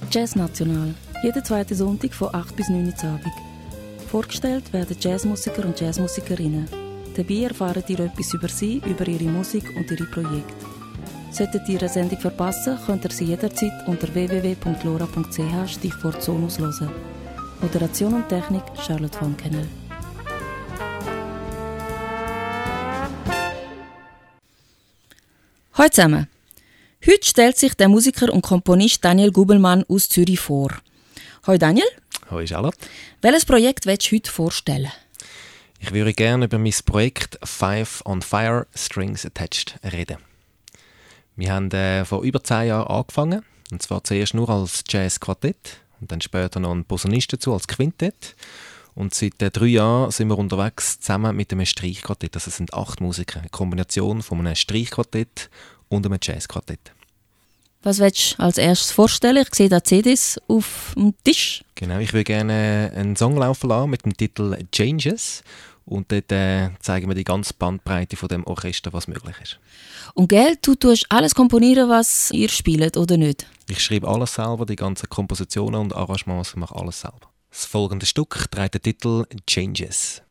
Jazz National. Jeden zweiten Sonntag von 8 bis 9 Uhr Abend. Vorgestellt werden Jazzmusiker und Jazzmusikerinnen. Dabei erfahren ihr etwas über sie, über ihre Musik und ihre Projekte. Solltet ihr eine Sendung verpassen, könnt ihr sie jederzeit unter www.lora.ch Stichwort Sonus hören. Moderation und Technik Charlotte von Kennel. Hallo zusammen. Heute stellt sich der Musiker und Komponist Daniel Gubelmann aus Zürich vor. Hallo Daniel. Hallo Charlotte. Welches Projekt willst du heute vorstellen? Ich würde gerne über mein Projekt Five on Fire Strings Attached reden. Wir haben vor über 10 Jahren angefangen, und zwar zuerst nur als Jazz-Quartett und dann später noch ein Posaunist dazu als Quintett. Und seit 3 Jahren sind wir unterwegs zusammen mit einem Streichquartett. Das sind 8 Musiker, eine Kombination von einem Streichquartett und einem Jazzquartett. Was willst du als erstes vorstellen? Ich sehe da CDs auf dem Tisch. Genau, ich würde gerne einen Song laufen lassen mit dem Titel «Changes». Und dort zeigen wir die ganze Bandbreite von dem Orchester, was möglich ist. Und gell, du tust alles komponieren, was ihr spielt, oder nicht? Ich schreibe alles selber, die ganzen Kompositionen und Arrangements, ich mache alles selber. Das folgende Stück trägt den Titel «Changes».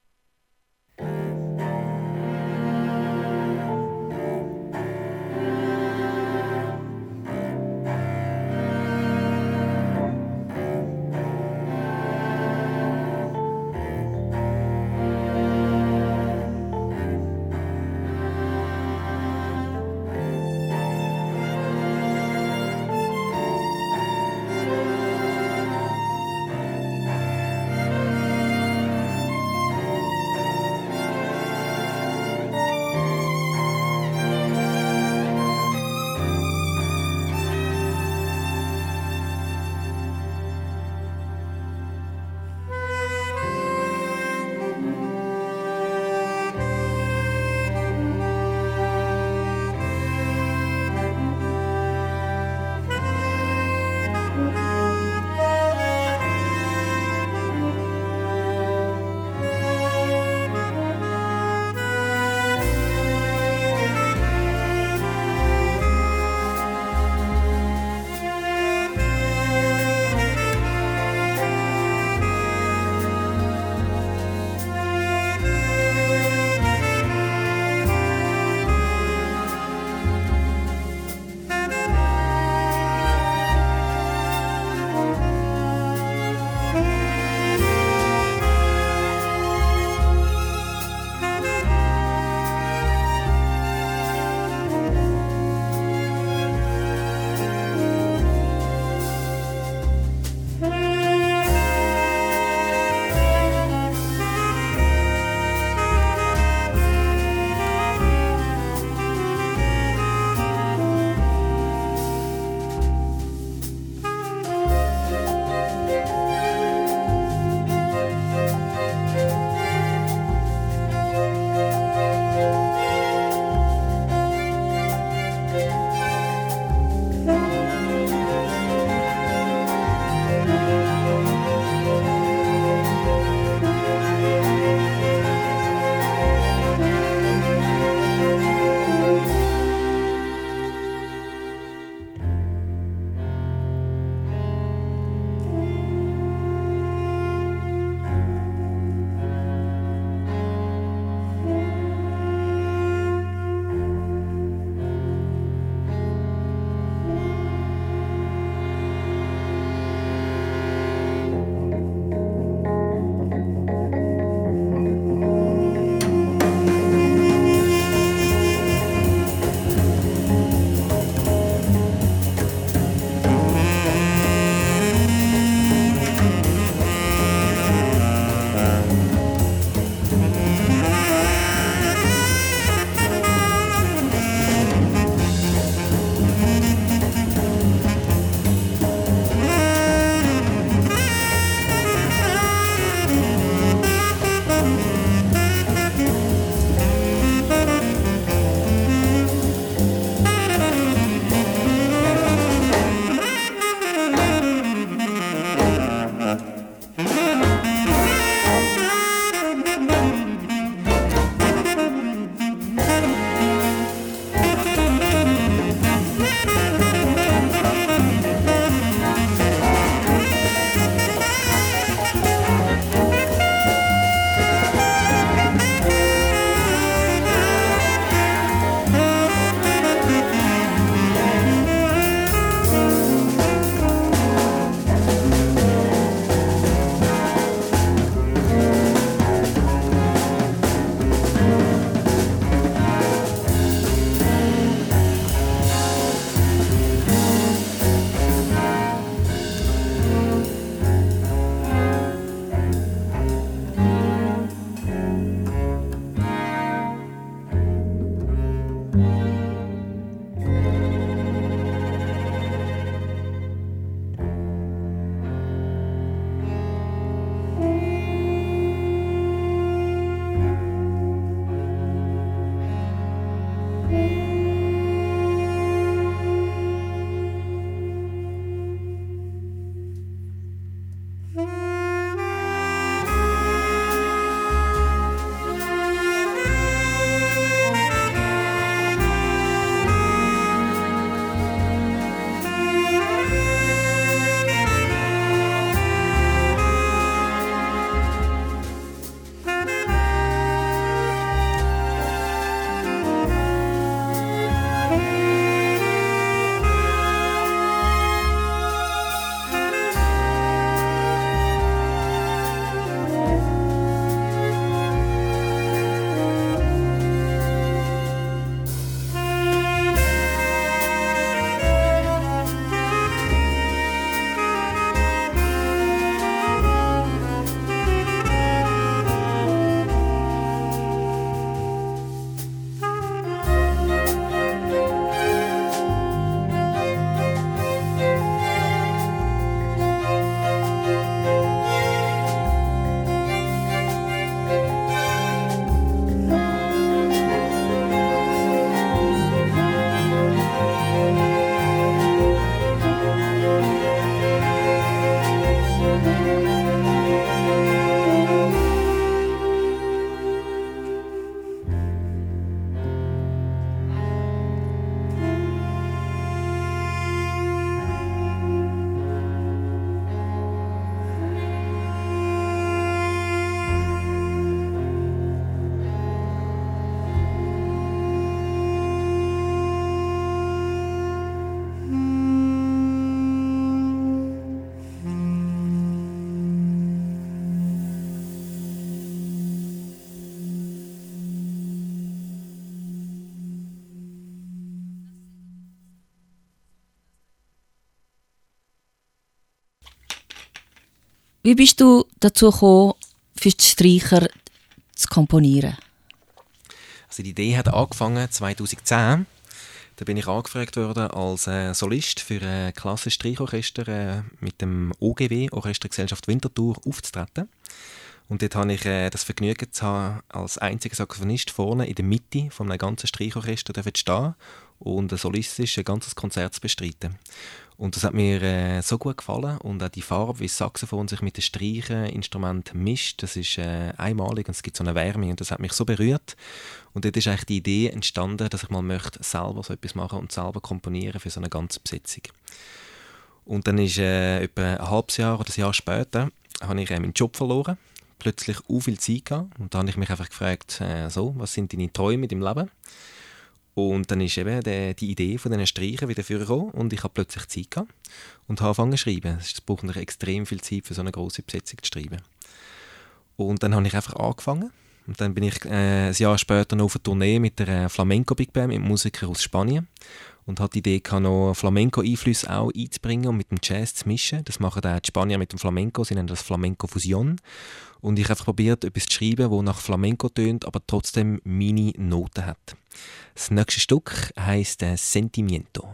Wie bist du dazu gekommen, für die Streicher zu komponieren? Also die Idee hat angefangen 2010. Da bin ich angefragt worden als Solist für ein klassisches Streichorchester mit dem OGW, Orchestergesellschaft Winterthur, aufzutreten. Und dort habe ich das Vergnügen zu haben, als einziger Saxophonist vorne in der Mitte von einem ganzen Streichorchester zu stehen und solistisch ein ganzes Konzert zu bestreiten. Und das hat mir so gut gefallen und auch die Farbe, wie das Saxophon sich mit den Streichinstrumenten mischt, das ist einmalig und es gibt so eine Wärme und das hat mich so berührt. Und dort ist eigentlich die Idee entstanden, dass ich mal möchte selber so etwas machen und selber komponieren für so eine ganze Besetzung. Und dann ist etwa ein halbes Jahr oder ein Jahr später habe ich meinen Job verloren, plötzlich viel Zeit gehabt und dann habe ich mich einfach gefragt, was sind deine Träume in deinem Leben? Und dann ist eben die Idee von diesen Streichen wieder vorgekommen und ich habe plötzlich Zeit gehabt und habe angefangen zu schreiben. Es braucht natürlich extrem viel Zeit, für so eine grosse Besetzung zu schreiben. Und dann habe ich einfach angefangen. Und dann bin ich ein Jahr später noch auf eine Tournee mit der Flamenco Big Band, mit Musikern aus Spanien. Und hatte die Idee, noch Flamenco-Einflüsse auch einzubringen und mit dem Jazz zu mischen. Das machen auch die Spanier mit dem Flamenco, sie nennen das Flamenco-Fusion. Und ich habe einfach probiert, etwas zu schreiben, das nach Flamenco tönt, aber trotzdem meine Noten hat. Das nächste Stück heisst Sentimiento.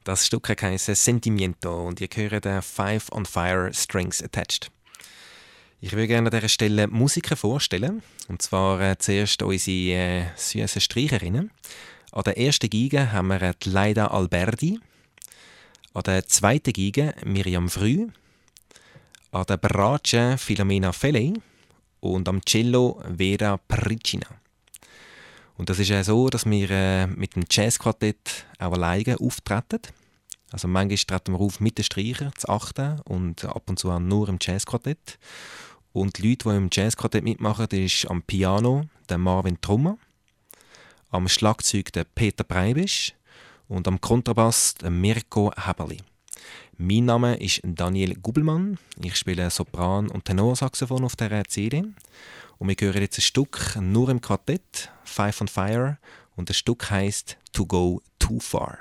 Das Stück heisst Sentimiento und ihr hört den Five on Fire Strings Attached. Ich würde gerne an dieser Stelle Musiker vorstellen. Und zwar zuerst unsere süßen Streicherinnen. An der ersten Geige haben wir die Laida Alberdi. An der zweiten Geige Miriam Früh. An der Bratsche Filomena Felley. Und am Cello Vera Pricina. Und das ist ja so, dass wir mit dem Jazzquartett auch alleine auftreten. Also manchmal treten wir auf mit den Streichern, zu achten und ab und zu auch nur im Jazzquartett. Und die Leute, die im Jazzquartett mitmachen, das ist am Piano der Marvin Trummer, am Schlagzeug der Peter Breibisch und am Kontrabass der Mirko Häberli. Mein Name ist Daniel Gubelmann. Ich spiele Sopran- und Tenorsaxophon auf dieser CD. Und wir hören jetzt ein Stück nur im Quartett, Five on Fire, und das Stück heisst To Go Too Far.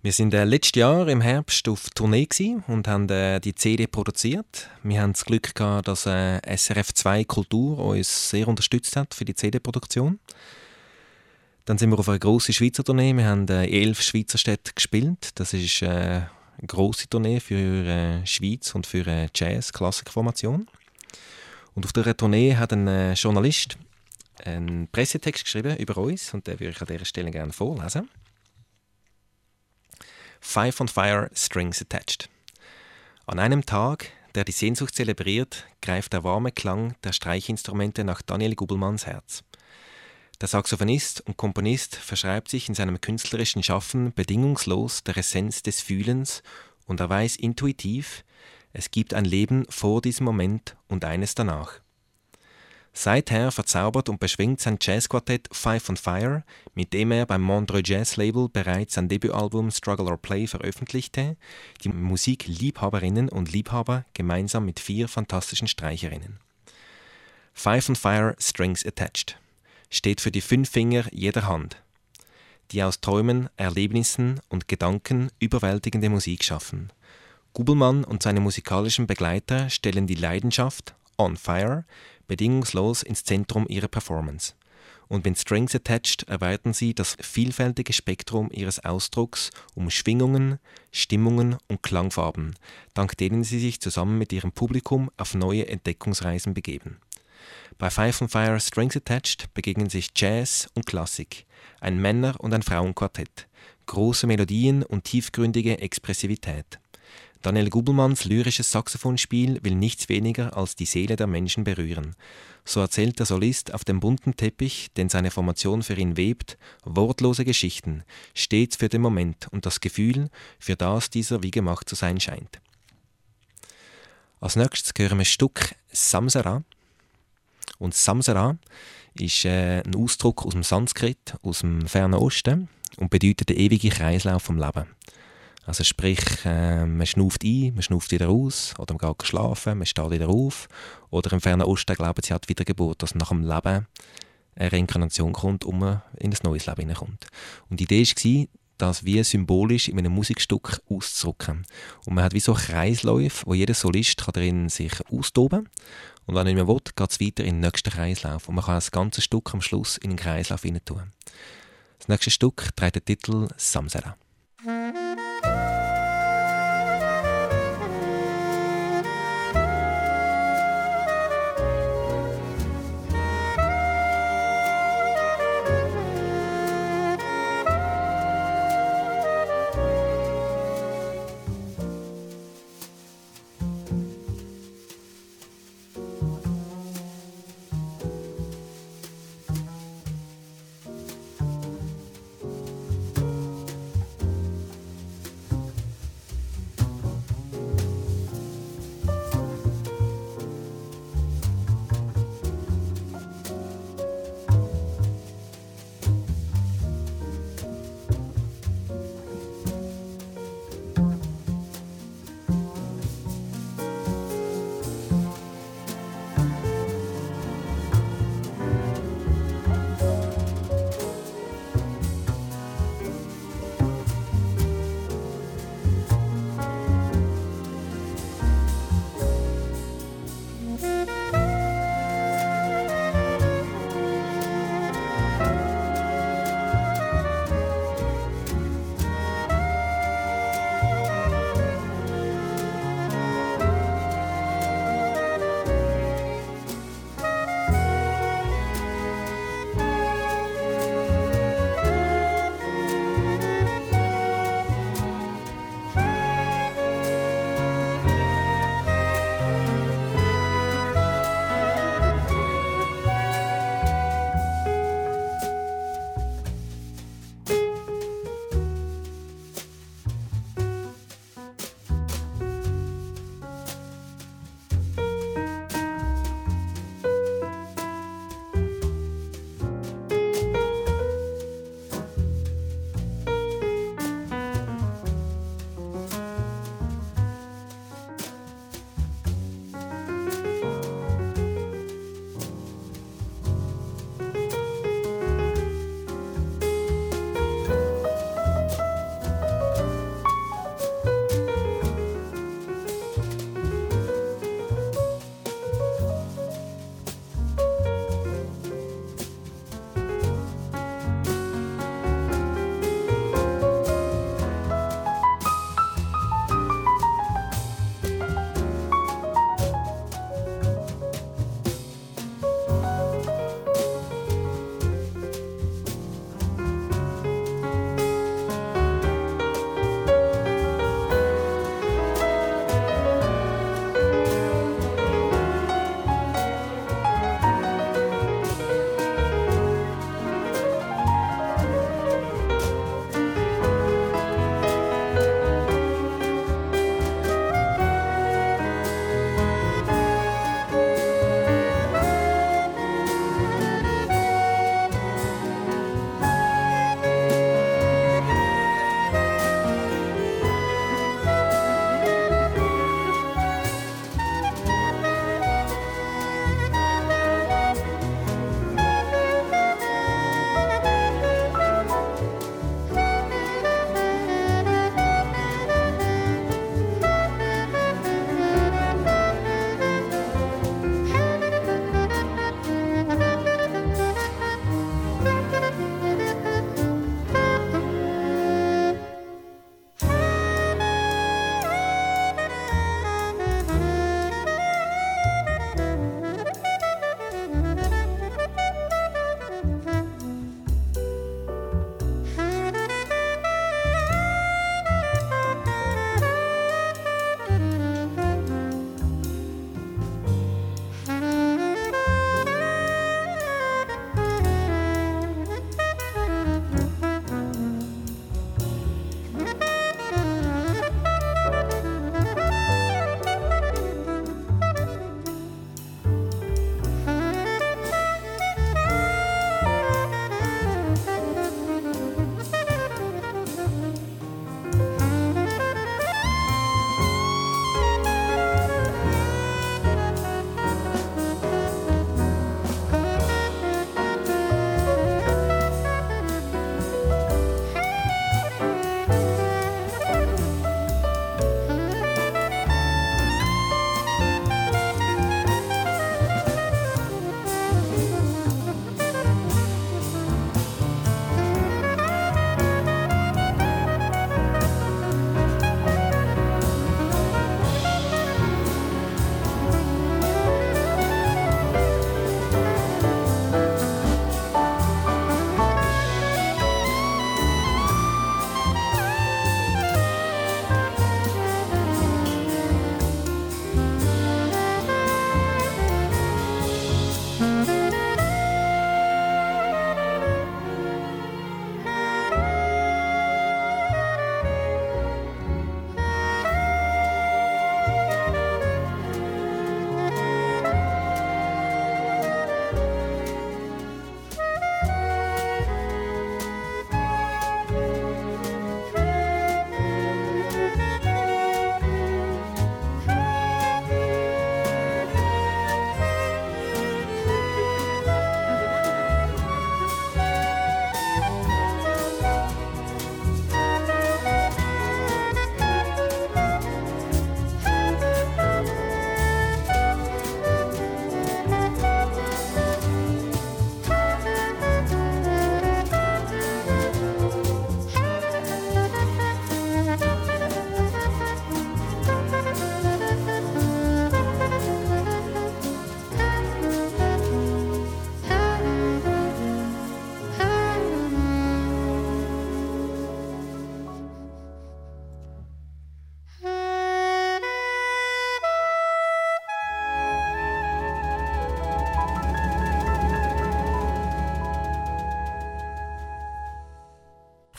Wir sind letztes Jahr im Herbst auf Tournee und haben die CD produziert. Wir haben das Glück gehabt, dass SRF 2 Kultur uns sehr unterstützt hat für die CD-Produktion. Dann sind wir auf eine grosse Schweizer Tournee. Wir haben in 11 Schweizer Städte gespielt. Das ist eine grosse Tournee für Schweiz und für Jazz-Klassikformation. Und auf dieser Tournee hat ein Journalist einen Pressetext geschrieben über uns und den würde ich an dieser Stelle gerne vorlesen. 5 on Fire, Strings Attached. An einem Tag, der die Sehnsucht zelebriert, greift der warme Klang der Streichinstrumente nach Daniel Gubelmanns Herz. Der Saxophonist und Komponist verschreibt sich in seinem künstlerischen Schaffen bedingungslos der Essenz des Fühlens und er weiß intuitiv, es gibt ein Leben vor diesem Moment und eines danach. Seither verzaubert und beschwingt sein Jazzquartett 5 on Fire, mit dem er beim Montreux Jazz Label bereits sein Debütalbum Struggle or Play veröffentlichte, die Musikliebhaberinnen und Liebhaber gemeinsam mit 4 fantastischen Streicherinnen. 5 on Fire Strings Attached steht für die 5 Finger jeder Hand, die aus Träumen, Erlebnissen und Gedanken überwältigende Musik schaffen. Gubelmann und seine musikalischen Begleiter stellen die Leidenschaft On Fire bedingungslos ins Zentrum ihrer Performance. Und mit Strings Attached erweitern sie das vielfältige Spektrum ihres Ausdrucks um Schwingungen, Stimmungen und Klangfarben, dank denen sie sich zusammen mit ihrem Publikum auf neue Entdeckungsreisen begeben. Bei 5 on Fire Strings Attached begegnen sich Jazz und Klassik, ein Männer- und ein Frauenquartett, große Melodien und tiefgründige Expressivität. Daniel Gubelmanns lyrisches Saxophonspiel will nichts weniger als die Seele der Menschen berühren. So erzählt der Solist auf dem bunten Teppich, den seine Formation für ihn webt, wortlose Geschichten, stets für den Moment und das Gefühl, für das dieser wie gemacht zu sein scheint. Als nächstes hören wir das Stück Samsara. Und Samsara ist ein Ausdruck aus dem Sanskrit, aus dem Fernen Osten und bedeutet der ewige Kreislauf vom Leben. Also sprich, man schnauft ein, man schnauft wieder aus, oder man geht schlafen, man steht wieder auf. Oder im Fernen Osten glauben sie an die Wiedergeburt, dass nach dem Leben eine Reinkarnation kommt und man in ein neues Leben hineinkommt. Und die Idee war, das wie symbolisch in einem Musikstück auszudrücken. Und man hat wie so Kreisläufe, wo jeder Solist kann darin sich austoben kann. Und wenn er nicht mehr will, geht es weiter in den nächsten Kreislauf. Und man kann das ganze Stück am Schluss in den Kreislauf hinein tun. Das nächste Stück trägt den Titel Samsara.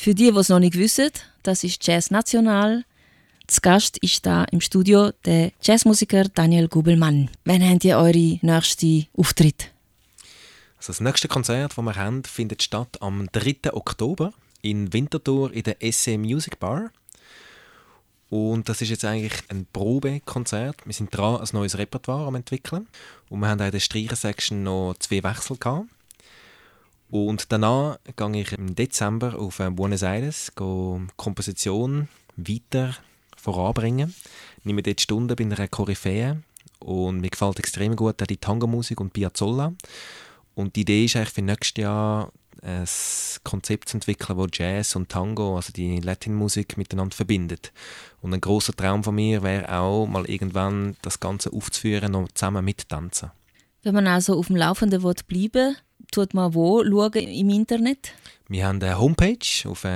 Für die es noch nicht wissen, das ist Jazz National. Zu Gast ist da im Studio der Jazzmusiker Daniel Gubelmann. Wann habt ihr eure nächsten Auftritt? Also das nächste Konzert, das wir haben, findet statt am 3. Oktober in Winterthur in der SE Music Bar. Und das ist jetzt eigentlich ein Probekonzert. Wir sind dran, ein neues Repertoire am entwickeln. Und wir haben auch in der Streicher-Section noch 2 Wechsel gehabt. Und danach gehe ich im Dezember auf Buenos Aires, Komposition weiter voranbringen. Ich nehme dort Stunden bei einer Koryphäe und mir gefällt extrem gut auch die Tango-Musik und Piazzolla. Und die Idee ist eigentlich für nächstes Jahr ein Konzept zu entwickeln, das Jazz und Tango, also die Latin-Musik, miteinander verbindet. Und ein grosser Traum von mir wäre auch, mal irgendwann das Ganze aufzuführen und zusammen mittanzen. Wenn man also auf dem Laufenden bleiben will, tut man wo schauen im Internet? Wir haben eine Homepage auf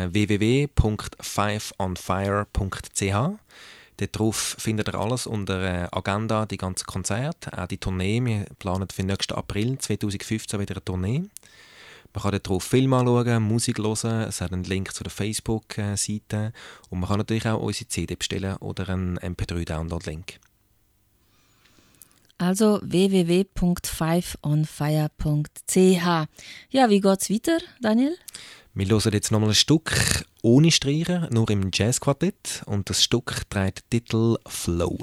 www.fiveonfire.ch. Dort drauf findet ihr alles unter Agenda, die ganzen Konzerte, auch die Tournee. Wir planen für nächsten April 2015 wieder eine Tournee. Man kann dort drauf Filme anschauen, Musik hören, es hat einen Link zu der Facebook-Seite und man kann natürlich auch unsere CD bestellen oder einen MP3-Download-Link. Also www.fiveonfire.ch. Ja, wie geht es weiter, Daniel? Wir hören jetzt nochmal ein Stück ohne Streicher, nur im Jazzquartett und das Stück trägt den Titel «Flow».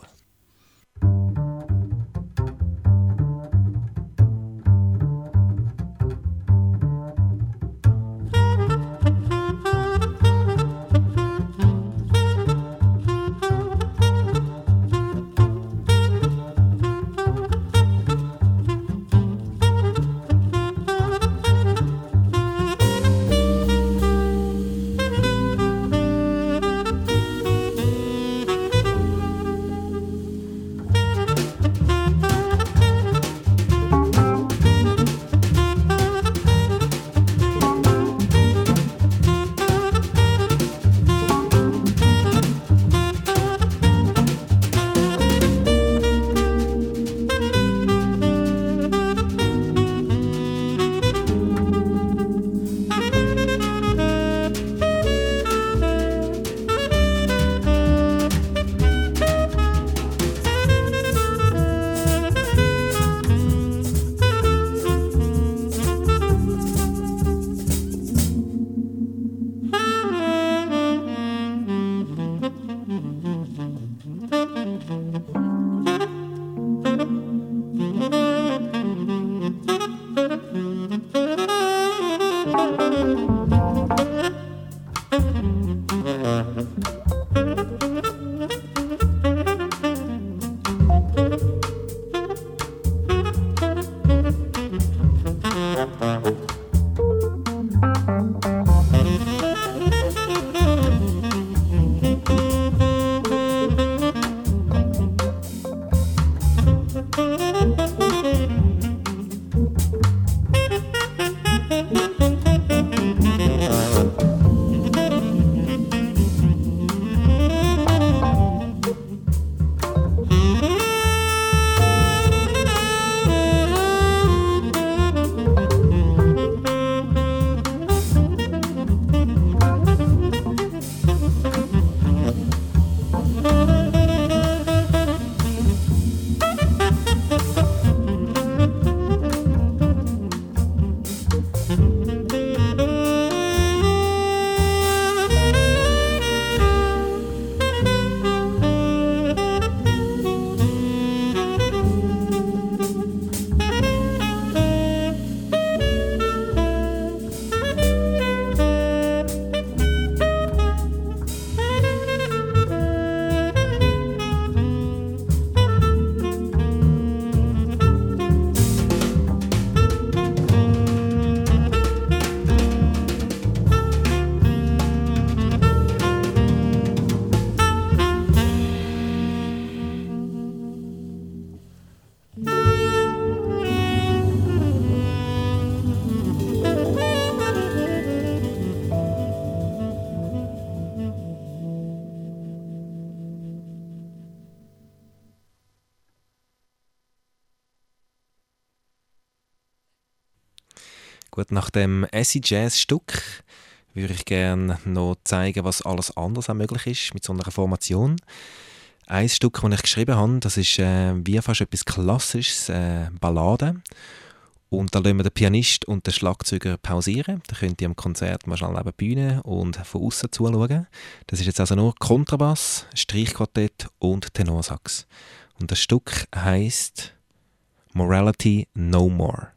Gut, nach dem Acid-Jazz-Stück würde ich gerne noch zeigen, was alles anders auch möglich ist mit so einer Formation. Ein Stück, das ich geschrieben habe, das ist wie fast etwas Klassisches, Ballade. Und da lassen wir den Pianist und den Schlagzeuger pausieren. Da könnt ihr am Konzert mal schnell neben der Bühne und von außen zuschauen. Das ist jetzt also nur Kontrabass, Streichquartett und Tenorsax. Und das Stück heisst Morality No More.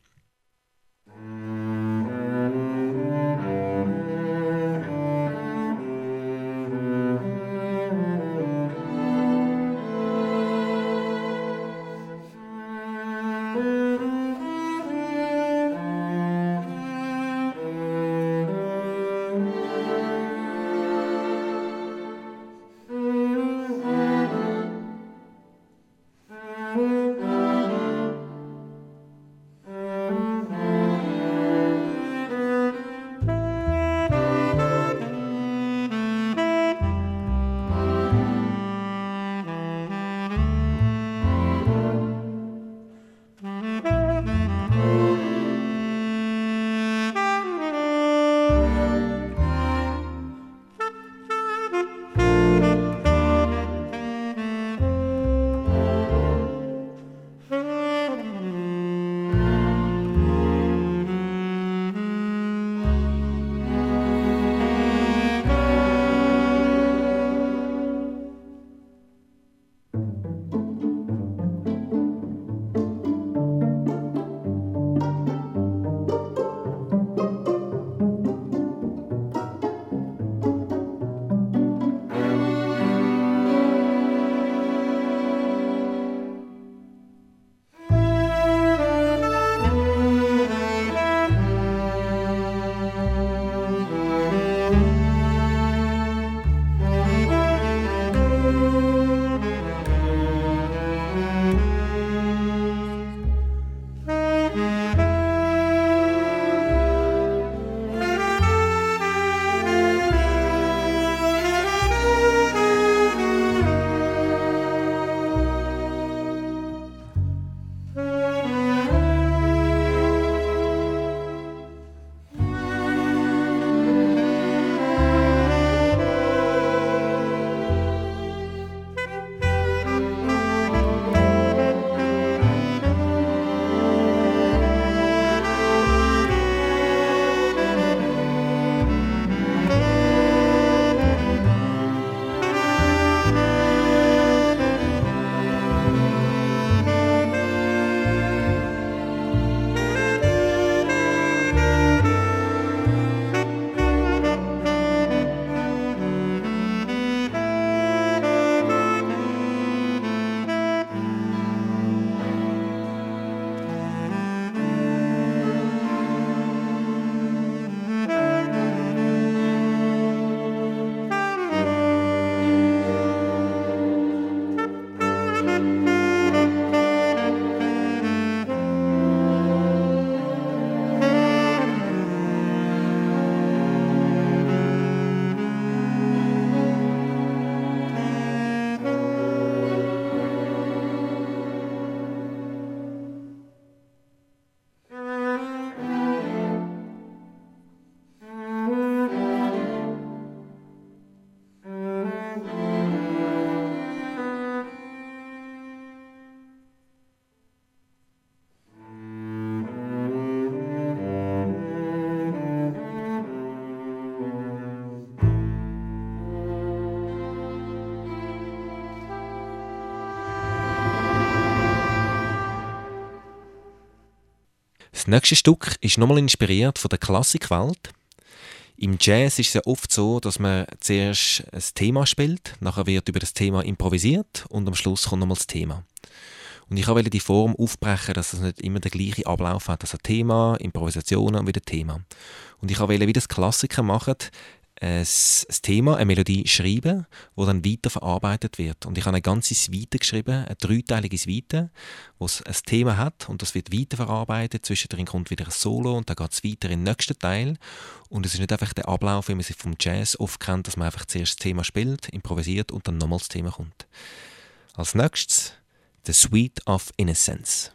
Das nächste Stück ist nochmal inspiriert von der Klassikwelt. Im Jazz ist es ja oft so, dass man zuerst ein Thema spielt, nachher wird über das Thema improvisiert und am Schluss kommt nochmal das Thema. Und ich wollte die Form aufbrechen, dass es nicht immer der gleiche Ablauf hat. Also Thema, Improvisationen und wieder Thema. Und ich wollte, wie das Klassiker machen, ein Thema, eine Melodie schreiben, die dann weiterverarbeitet wird. Und ich habe eine ganze Suite geschrieben, eine dreiteilige Suite, wo es ein Thema hat und das wird weiterverarbeitet. Zwischendrin kommt wieder ein Solo und dann geht es weiter in den nächsten Teil. Und es ist nicht einfach der Ablauf, wie man sich vom Jazz oft kennt, dass man einfach zuerst das Thema spielt, improvisiert und dann nochmals das Thema kommt. Als nächstes The Suite of Innocence.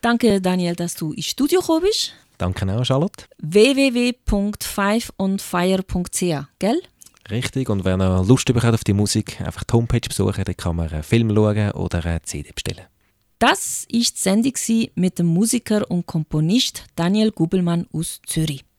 Danke, Daniel, dass du ins Studio gekommen bist. Danke auch, Charlotte. www.5onfire.ch, gell? Richtig, und wer noch Lust bekommt auf die Musik, einfach die Homepage besuchen, dann kann man einen Film schauen oder eine CD bestellen. Das war die Sendung mit dem Musiker und Komponist Daniel Gubelmann aus Zürich.